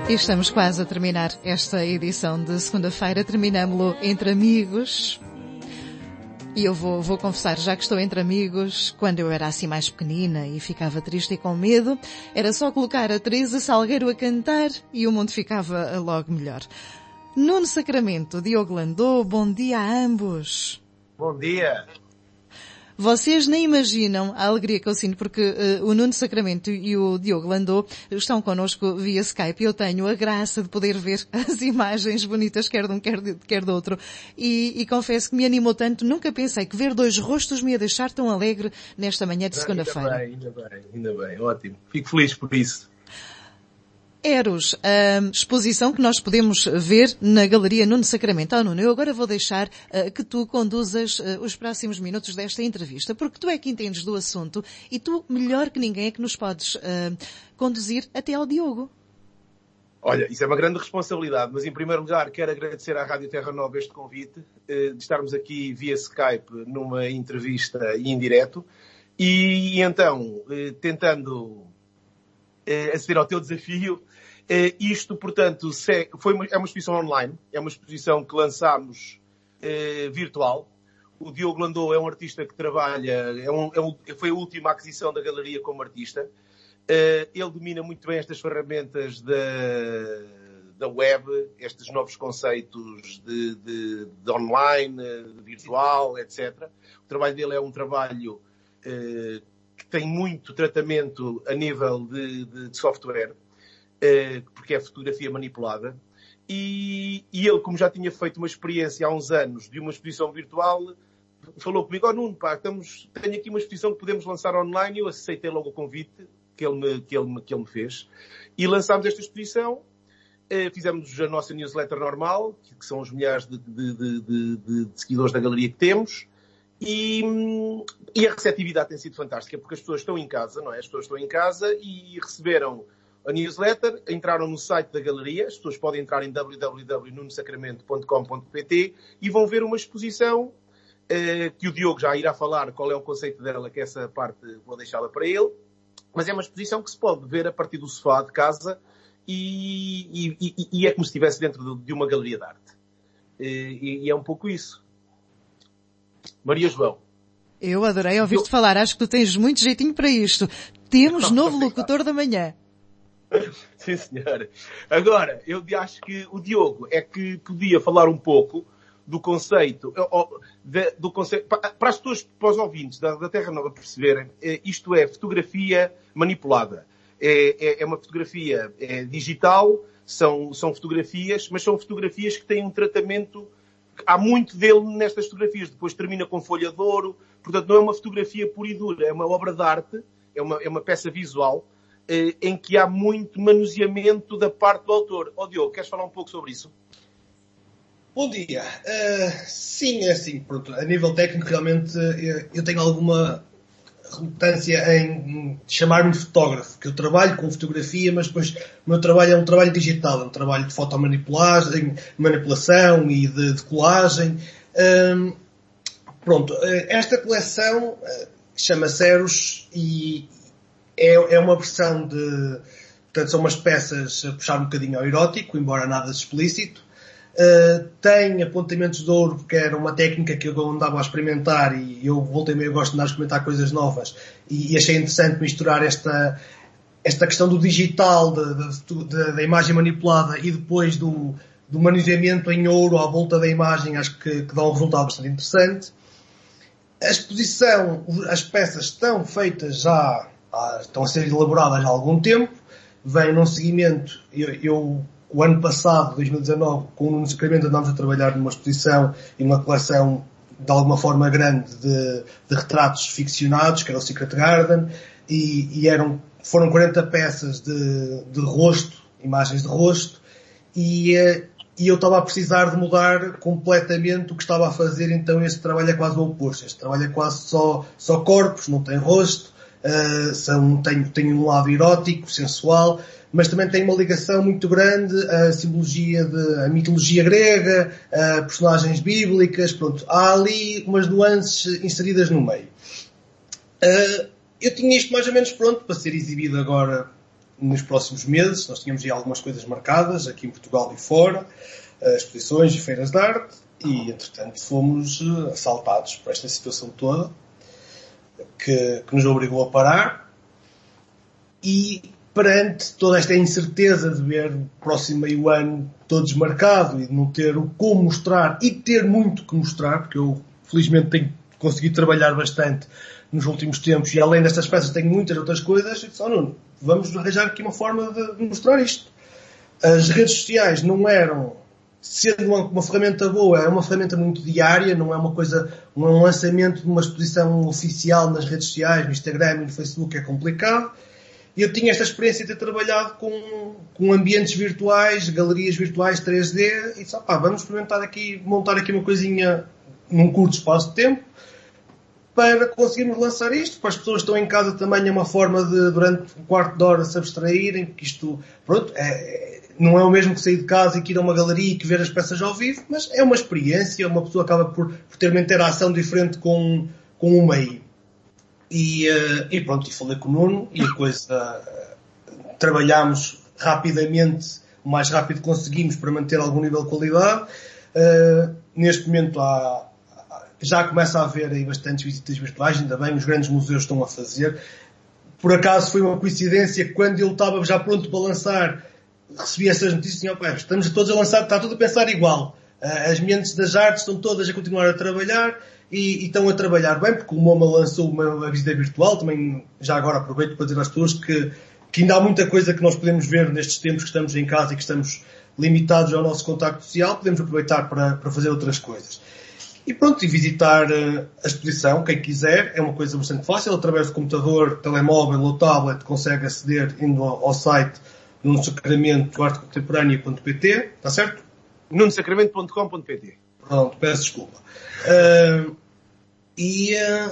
E estamos quase a terminar esta edição de segunda-feira. Terminamo-lo entre amigos. E eu vou confessar, já que estou entre amigos, quando eu era assim mais pequenina e ficava triste e com medo, era só colocar a Teresa Salgueiro a cantar e o mundo ficava logo melhor. Nuno Sacramento, Diogo Landô, bom dia a ambos. Bom dia. Vocês nem imaginam a alegria que eu sinto, porque o Nuno Sacramento e o Diogo Landô estão connosco via Skype e eu tenho a graça de poder ver as imagens bonitas, quer de um, quer do outro. E confesso que me animou tanto, nunca pensei que ver dois rostos me ia deixar tão alegre nesta manhã de segunda-feira. Ainda bem, ótimo. Fico feliz por isso. Eros, a exposição que nós podemos ver na Galeria Nuno Sacramento. Nuno, eu agora vou deixar que tu conduzas os próximos minutos desta entrevista, porque tu é que entendes do assunto e tu, melhor que ninguém, é que nos podes conduzir até ao Diogo. Olha, isso é uma grande responsabilidade, mas em primeiro lugar quero agradecer à Rádio Terra Nova este convite, de estarmos aqui via Skype numa entrevista em direto e então, tentando aceder ao teu desafio. Isto, portanto, é uma exposição online, é uma exposição que lançámos virtual. O Diogo Landô é um artista que trabalha, foi a última aquisição da galeria como artista. Ele domina muito bem estas ferramentas da web, estes novos conceitos de online, de virtual, etc. O trabalho dele é um trabalho que tem muito tratamento a nível de software, porque é fotografia manipulada. E ele, como já tinha feito uma experiência há uns anos de uma exposição virtual, falou comigo: Nuno, tenho aqui uma exposição que podemos lançar online. E eu aceitei logo o convite que ele me fez. E lançámos esta exposição. Fizemos a nossa newsletter normal, que são os milhares de seguidores da galeria que temos. E a receptividade tem sido fantástica, porque as pessoas estão em casa, não é? As pessoas estão em casa e receberam a newsletter, entraram no site da galeria, as pessoas podem entrar em www.nunosacramento.com.pt e vão ver uma exposição que o Diogo já irá falar qual é o conceito dela, que essa parte vou deixá-la para ele, mas é uma exposição que se pode ver a partir do sofá de casa e é como se estivesse dentro de uma galeria de arte. E é um pouco isso. Maria João. Eu adorei ouvir-te falar. Acho que tu tens muito jeitinho para isto. Temos novo locutor da manhã. Sim, senhora. Agora, eu acho que o Diogo é que podia falar um pouco do conceito, para as pessoas, para os ouvintes da Terra Nova perceberem, isto é fotografia manipulada. É uma fotografia digital, são fotografias, mas são fotografias que têm um tratamento. Há muito dele nestas fotografias. Depois termina com folha de ouro. Portanto, não é uma fotografia pura e dura. É uma obra de arte. É uma peça visual em que há muito manuseamento da parte do autor. Diogo, queres falar um pouco sobre isso? Bom dia. Sim, é assim. Pronto, a nível técnico, realmente, eu tenho alguma relutância em chamar-me de fotógrafo, que eu trabalho com fotografia, mas depois o meu trabalho é um trabalho digital, é um trabalho de fotomanipulagem, manipulação e de colagem. Pronto, esta coleção chama-se Eros e é uma versão de... Portanto, são umas peças a puxar um bocadinho ao erótico, embora nada explícito. Tem apontamentos de ouro, porque era uma técnica que eu andava a experimentar e eu voltei meio, gosto de andar a experimentar coisas novas e achei interessante misturar esta questão do digital, da imagem manipulada e depois do manuseamento em ouro à volta da imagem. Acho que dá um resultado bastante interessante. A exposição, as peças estão feitas estão a ser elaboradas há algum tempo, vem num seguimento. O ano passado, 2019, com o Nuno Sacramento, andámos a trabalhar numa exposição e numa coleção de alguma forma grande de retratos ficcionados, que era o Secret Garden, e foram 40 peças de rosto, imagens de rosto, e eu estava a precisar de mudar completamente o que estava a fazer. Então este trabalho é quase o oposto. Este trabalho é quase só corpos, não tem rosto, tem um lado erótico, sensual, mas também tem uma ligação muito grande à simbologia à mitologia grega, a personagens bíblicas. Pronto, há ali umas nuances inseridas no meio. Eu tinha isto mais ou menos pronto para ser exibido agora nos próximos meses. Nós tínhamos aí algumas coisas marcadas, aqui em Portugal e fora, exposições e feiras de arte, e, entretanto, fomos assaltados por esta situação toda, que nos obrigou a parar. E, perante toda esta incerteza de ver o próximo meio ano todo desmarcado e de não ter o como mostrar, e ter muito que mostrar, porque eu, felizmente, tenho conseguido trabalhar bastante nos últimos tempos, e além destas peças tenho muitas outras coisas, e disse, Nuno, vamos arranjar aqui uma forma de mostrar isto. As redes sociais não eram, sendo uma ferramenta boa, é uma ferramenta muito diária, não é uma coisa, um lançamento de uma exposição oficial nas redes sociais, no Instagram e no Facebook é complicado. E eu tinha esta experiência de ter trabalhado com ambientes virtuais, galerias virtuais 3D, e disse, vamos experimentar aqui, montar aqui uma coisinha num curto espaço de tempo, para conseguirmos lançar isto, para as pessoas que estão em casa também é uma forma de, durante um quarto de hora, se abstraírem, porque isto, pronto, não é o mesmo que sair de casa e que ir a uma galeria e que ver as peças ao vivo, mas é uma experiência, uma pessoa acaba por ter uma interação diferente com o meio. E pronto, e falei com o Nuno, e a coisa, trabalhámos rapidamente, o mais rápido que conseguimos para manter algum nível de qualidade. Neste momento já começa a haver aí bastantes visitas virtuais, ainda bem, os grandes museus estão a fazer. Por acaso foi uma coincidência, quando ele estava já pronto para lançar, recebi essas notícias e disse, estamos todos a lançar, está tudo a pensar igual. As mentes das artes estão todas a continuar a trabalhar e estão a trabalhar bem, porque o MoMA lançou uma visita virtual, também já agora aproveito para dizer às pessoas que ainda há muita coisa que nós podemos ver nestes tempos que estamos em casa e que estamos limitados ao nosso contacto social, podemos aproveitar para fazer outras coisas. E pronto, e visitar a exposição, quem quiser, é uma coisa bastante fácil, através do computador, telemóvel ou tablet, consegue aceder indo ao site nunosacramento.artecontemporânea.pt, está certo? nunosacramento.com.pt. Pronto, peço desculpa. E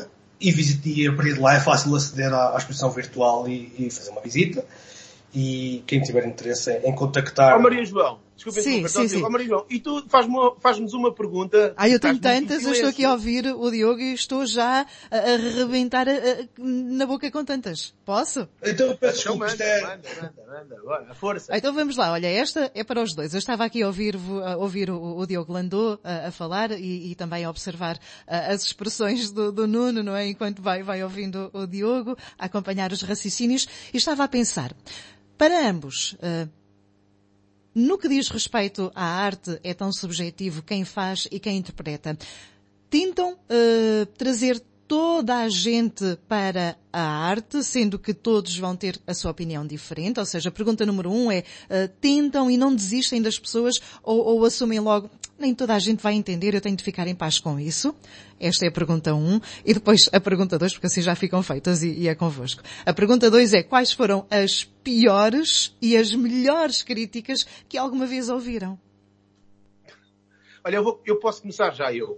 a partir de lá é fácil aceder à exposição virtual e fazer uma visita. E quem tiver interesse em contactar... Maria João, desculpa, sim. Maria João, e tu faz-nos uma pergunta... Eu tenho tantas, eu estou aqui a ouvir o Diogo e estou já a arrebentar na boca com tantas. Posso? Então eu peço desculpa, manda, bora, força. Então vamos lá, olha, esta é para os dois. Eu estava aqui a ouvir o Diogo Landau a falar e também a observar as expressões do Nuno, não é? Enquanto vai ouvindo o Diogo, a acompanhar os raciocínios, e estava a pensar... Para ambos, no que diz respeito à arte, é tão subjetivo quem faz e quem interpreta. Tentam trazer toda a gente para a arte, sendo que todos vão ter a sua opinião diferente. Ou seja, a pergunta número 1 é, tentam e não desistem das pessoas ou assumem logo, nem toda a gente vai entender, eu tenho de ficar em paz com isso. Esta é a pergunta 1. E depois a pergunta 2, porque assim já ficam feitas e é convosco. A pergunta 2 é, quais foram as piores e as melhores críticas que alguma vez ouviram? Olha, eu posso começar já eu.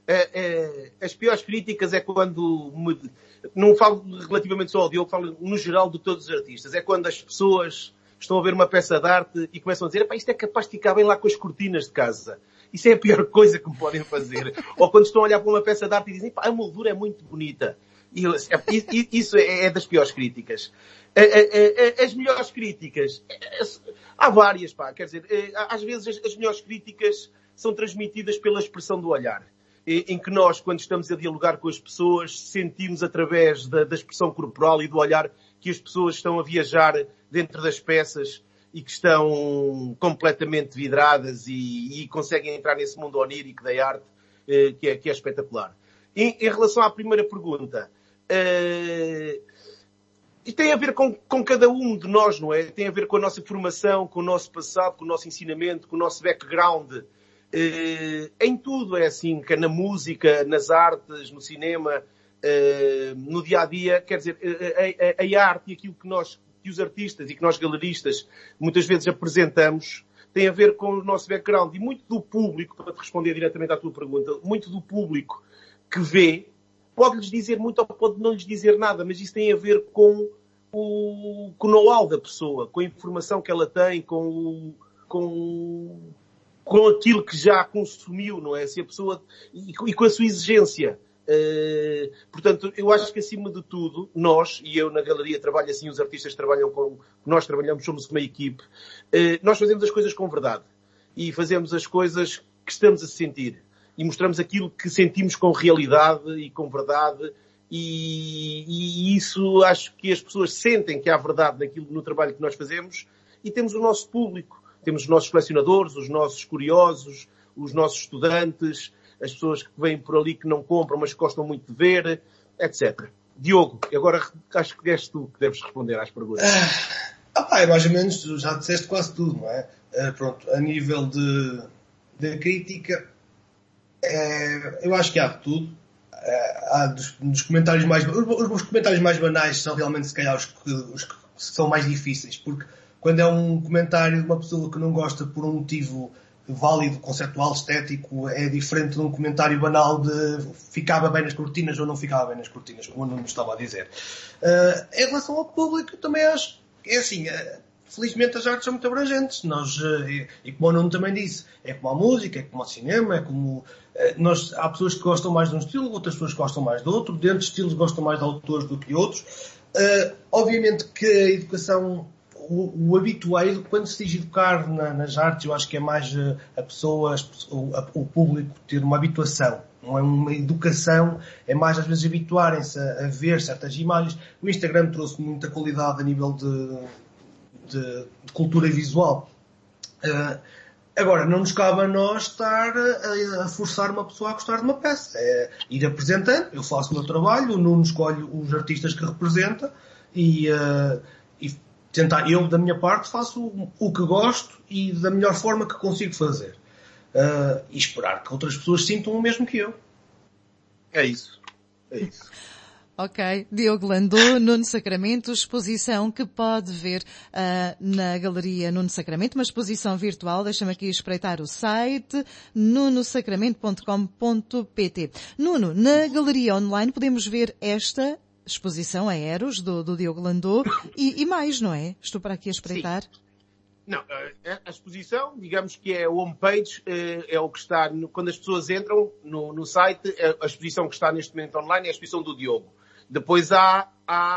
As piores críticas é quando... Não falo relativamente só ao Diogo, falo no geral de todos os artistas. É quando as pessoas estão a ver uma peça de arte e começam a dizer, isto é capaz de ficar bem lá com as cortinas de casa. Isso é a pior coisa que me podem fazer. Ou quando estão a olhar para uma peça de arte e dizem, a moldura é muito bonita. Isso é das piores críticas. As melhores críticas, há várias, quer dizer, às vezes as melhores críticas são transmitidas pela expressão do olhar, em que nós, quando estamos a dialogar com as pessoas, sentimos através da expressão corporal e do olhar que as pessoas estão a viajar dentro das peças e que estão completamente vidradas e conseguem entrar nesse mundo onírico da arte, que é espetacular. Em relação à primeira pergunta, isto tem a ver com cada um de nós, não é? Tem a ver com a nossa formação, com o nosso passado, com o nosso ensinamento, com o nosso background. Em tudo é assim, que é na música, nas artes, no cinema, no dia-a-dia. Quer dizer, a arte e aquilo que os artistas e que nós galeristas muitas vezes apresentamos tem a ver com o nosso background. E muito do público, para te responder diretamente à tua pergunta, muito do público que vê pode-lhes dizer muito ou pode não lhes dizer nada, mas isso tem a ver com o know-how da pessoa, com a informação que ela tem, com aquilo que já consumiu, não é? Se a pessoa, e com a sua exigência. Portanto, eu acho que acima de tudo, nós, e eu na galeria trabalho assim, os artistas trabalham nós trabalhamos, somos uma equipe, nós fazemos as coisas com verdade. E fazemos as coisas que estamos a sentir. E mostramos aquilo que sentimos com realidade e com verdade. E isso acho que as pessoas sentem que há verdade no trabalho que nós fazemos. E temos o nosso público. Temos os nossos colecionadores, os nossos curiosos, os nossos estudantes, as pessoas que vêm por ali que não compram, mas que gostam muito de ver, etc. Diogo, agora acho que és tu que deves responder às perguntas. Mais ou menos, já disseste quase tudo, não é? Pronto, a nível de crítica, eu acho que há de tudo. Há dos comentários os comentários mais banais são realmente, se calhar, os que são mais difíceis, porque quando é um comentário de uma pessoa que não gosta por um motivo válido, conceptual, estético, é diferente de um comentário banal de ficava bem nas cortinas ou não ficava bem nas cortinas, como o Nuno estava a dizer. Em relação ao público, eu também acho que é assim, felizmente as artes são muito abrangentes. E como o Nuno também disse, é como a música, é como o cinema, é como... há pessoas que gostam mais de um estilo, outras pessoas que gostam mais de outro, dentro de estilos gostam mais de autores do que outros. Obviamente que a educação... O habitueiro, quando se diz educar nas artes, eu acho que é mais o público ter uma habituação. Não é uma educação, é mais às vezes habituarem-se a ver certas imagens. O Instagram trouxe muita qualidade a nível de cultura visual. Agora, não nos cabe a nós estar a forçar uma pessoa a gostar de uma peça. É ir apresentando, eu faço o meu trabalho, o Nuno escolhe os artistas que representa e tentar, eu da minha parte faço o que gosto e da melhor forma que consigo fazer. E esperar que outras pessoas sintam o mesmo que eu. É isso. Ok. Diogo Landau, Nuno Sacramento, exposição que pode ver na Galeria Nuno Sacramento, uma exposição virtual. Deixa-me aqui espreitar o site, nunosacramento.com.pt. Nuno, na Galeria Online podemos ver esta exposição, a Eros, do Diogo Landau, e mais, não é? Estou para aqui a espreitar. Sim. Não, a exposição, digamos que é o homepage, é o que está, quando as pessoas entram no site, a exposição que está neste momento online é a exposição do Diogo. Depois há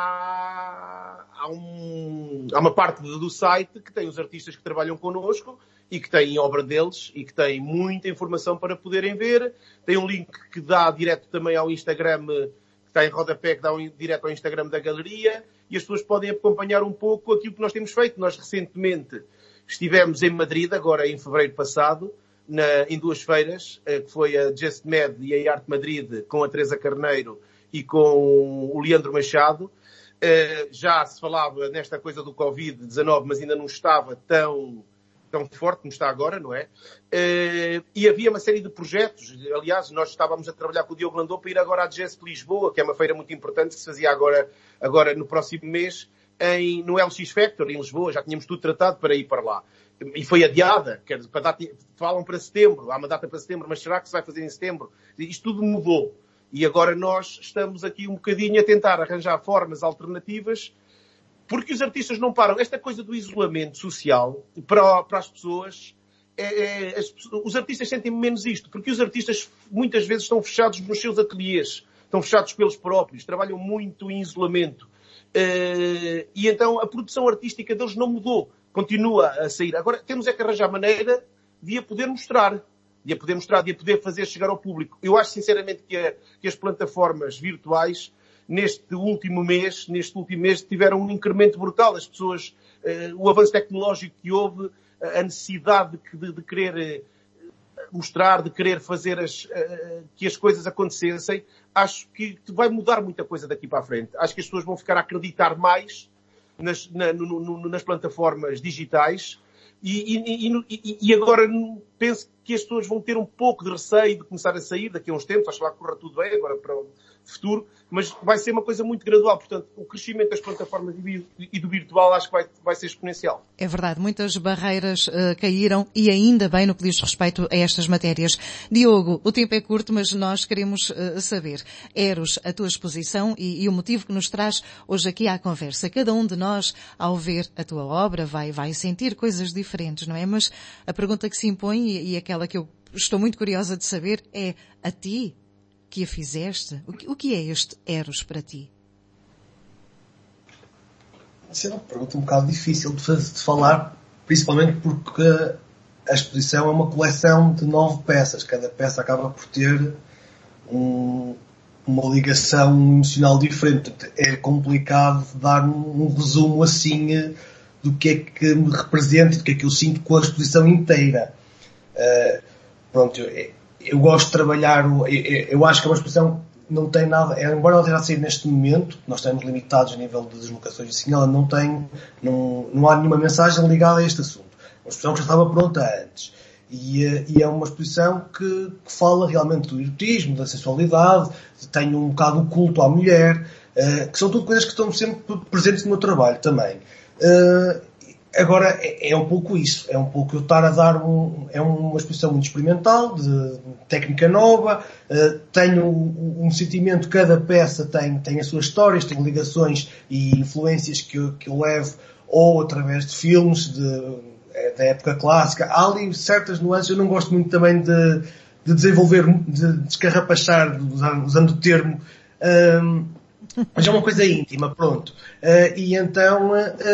uma parte do site que tem os artistas que trabalham connosco e que têm obra deles e que têm muita informação para poderem ver. Tem um link que dá direto também ao Instagram, que está em rodapé, que dá direto ao Instagram da galeria, e as pessoas podem acompanhar um pouco aquilo que nós temos feito. Nós recentemente estivemos em Madrid, agora em fevereiro passado, em duas feiras, que foi a Just Med e a Arte Madrid, com a Teresa Carneiro e com o Leandro Machado. Já se falava nesta coisa do Covid-19, mas ainda não estava tão forte como está agora, não é? E havia uma série de projetos. Aliás, nós estávamos a trabalhar com o Diogo Landau para ir agora à Jazz de Lisboa, que é uma feira muito importante que se fazia agora no próximo mês, no LX Factor, em Lisboa. Já tínhamos tudo tratado para ir para lá. E foi adiada. Falam para setembro. Há uma data para setembro, mas será que se vai fazer em setembro? Isto tudo mudou. E agora nós estamos aqui um bocadinho a tentar arranjar formas alternativas, porque os artistas não param. Esta coisa do isolamento social, para as pessoas, os artistas sentem menos isto, porque os artistas muitas vezes estão fechados nos seus ateliês, estão fechados pelos próprios, trabalham muito em isolamento. E então a produção artística deles não mudou, continua a sair. Agora temos que arranjar maneira de a poder mostrar, de a poder fazer chegar ao público. Eu acho sinceramente que as plataformas virtuais neste último mês tiveram um incremento brutal. As pessoas, o avanço tecnológico que houve, a necessidade de querer mostrar, de querer fazer que as coisas acontecessem, acho que vai mudar muita coisa daqui para a frente. Acho que as pessoas vão ficar a acreditar mais nas plataformas digitais e agora penso que as pessoas vão ter um pouco de receio de começar a sair daqui a uns tempos. Acho que lá corra tudo bem agora para o futuro, mas vai ser uma coisa muito gradual. Portanto, o crescimento das plataformas e do virtual acho que vai ser exponencial. É verdade, muitas barreiras caíram e ainda bem no que diz respeito a estas matérias. Diogo, o tempo é curto, mas nós queremos saber, Eros, a tua exposição e o motivo que nos traz hoje aqui à conversa. Cada um de nós, ao ver a tua obra, vai sentir coisas diferentes, não é? Mas a pergunta que se impõe e aquela que eu estou muito curiosa de saber é, a ti, que a fizeste? O que é este Eros para ti? Isso é uma pergunta um bocado difícil de falar, principalmente porque a exposição é uma coleção de 9 peças. Cada peça acaba por ter uma ligação emocional diferente. É complicado dar um resumo assim do que é que me representa, do que é que eu sinto com a exposição inteira. Pronto, eu gosto de trabalhar, eu acho que é uma exposição não tem nada, embora ela esteja a sair neste momento, nós estamos limitados a nível de deslocações assim, ela não há nenhuma mensagem ligada a este assunto. Uma exposição que já estava pronta antes. E é uma exposição que fala realmente do erotismo, da sensualidade, tem um bocado o culto à mulher, que são tudo coisas que estão sempre presentes no meu trabalho também. Agora, é um pouco isso. É um pouco eu estar a dar é uma exposição muito experimental, de técnica nova. Tenho um sentimento, cada peça tem as suas histórias, tem ligações e influências que eu levo ou através de filmes da época clássica. Há ali certas nuances. Eu não gosto muito também de desenvolver, de descarrapachar, usando o termo. Mas é uma coisa íntima, pronto. E então...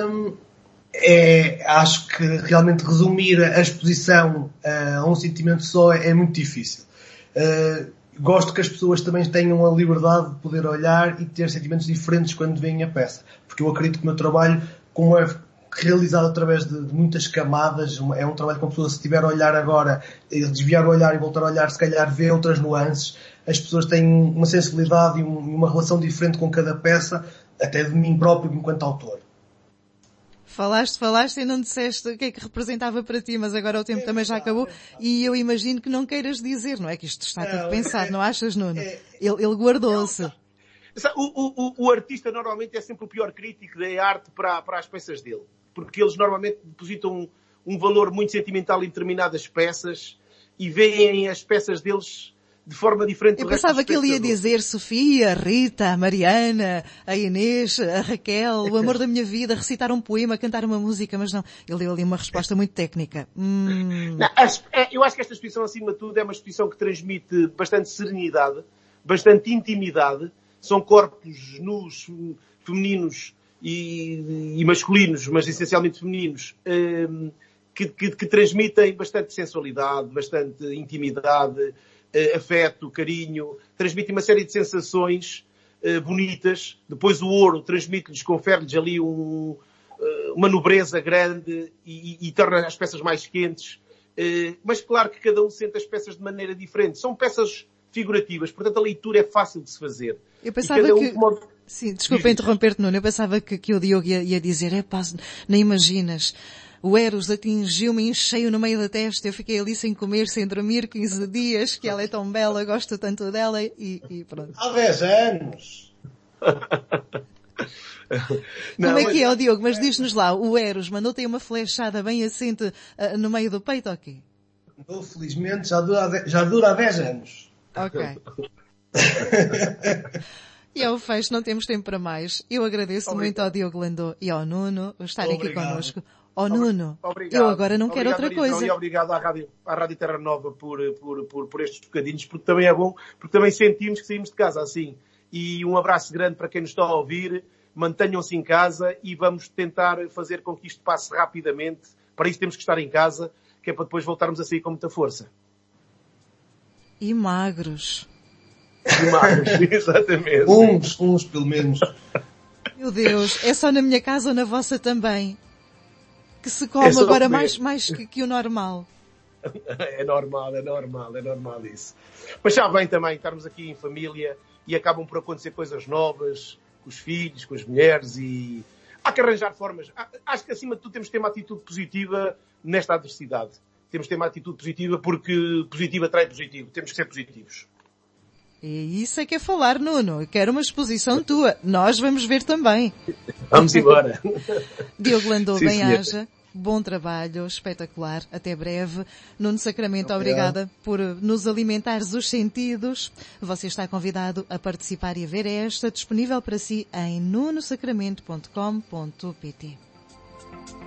acho que realmente resumir a exposição a um sentimento só é muito difícil. Gosto que as pessoas também tenham a liberdade de poder olhar e ter sentimentos diferentes quando veem a peça. Porque eu acredito que o meu trabalho, como é realizado através de muitas camadas, é um trabalho que a pessoa, se estiver a olhar agora, desviar o olhar e voltar a olhar, se calhar vê outras nuances. As pessoas têm uma sensibilidade e uma relação diferente com cada peça, até de mim próprio enquanto autor. Falaste e não disseste o que é que representava para ti, mas agora o tempo também já acabou e eu imagino que não queiras dizer, não é? Que isto está tudo pensado, não achas, Nuno? Ele guardou-se. O artista normalmente é sempre o pior crítico da arte para as peças dele, porque eles normalmente depositam um valor muito sentimental em determinadas peças e veem as peças deles de forma diferente. Eu pensava que ele ia dizer Sofia, a Rita, a Mariana, a Inês, a Raquel, o amor da minha vida, recitar um poema, cantar uma música, mas não. Ele deu ali uma resposta muito técnica. Não, eu acho que esta exposição, acima de tudo, é uma exposição que transmite bastante serenidade, bastante intimidade. São corpos nus, femininos e masculinos, mas essencialmente femininos, que transmitem bastante sensualidade, bastante intimidade, afeto, carinho, transmitem uma série de sensações bonitas. Depois o ouro transmite-lhes, confere-lhes ali uma nobreza grande e torna as peças mais quentes. Mas claro que cada um sente as peças de maneira diferente. São peças figurativas, portanto a leitura é fácil de se fazer. Eu pensava que... Sim, desculpa interromper-te, Nuno. Eu pensava que o Diogo ia dizer, nem imaginas... O Eros atingiu-me em cheio no meio da testa, eu fiquei ali sem comer, sem dormir 15 dias, que ela é tão bela, gosto tanto dela e pronto. Há 10 anos! Como é que é, Diogo? Mas diz-nos lá, o Eros mandou-te uma flechada bem assente no meio do peito ou quê? Não, felizmente já dura há 10 anos. Ok. E ao fecho, não temos tempo para mais. Eu agradeço muito ao Diogo Landau e ao Nuno estarem aqui connosco. Nuno, obrigado. Eu agora não quero outra coisa. E obrigado à Rádio Terra Nova por estes bocadinhos, porque também é bom, porque também sentimos que saímos de casa assim. E um abraço grande para quem nos está a ouvir, mantenham-se em casa e vamos tentar fazer com que isto passe rapidamente. Para isso temos que estar em casa, que é para depois voltarmos a sair com muita força. E magros. Exatamente. Uns pelo menos. Meu Deus, é só na minha casa ou na vossa também? Que se come agora mais que o normal. É normal isso. Mas já bem também estarmos aqui em família e acabam por acontecer coisas novas com os filhos, com as mulheres e há que arranjar formas. Acho que acima de tudo temos que ter uma atitude positiva nesta adversidade. Temos que ter uma atitude positiva porque positivo atrai positivo. Temos que ser positivos. E isso é que é falar, Nuno. Eu quero uma exposição tua. Nós vamos ver também. Vamos embora. Diogo Landau, bem-aja. Bom trabalho, espetacular. Até breve. Nuno Sacramento, obrigada por nos alimentares os sentidos. Você está convidado a participar e a ver esta, disponível para si em nunosacramento.com.pt.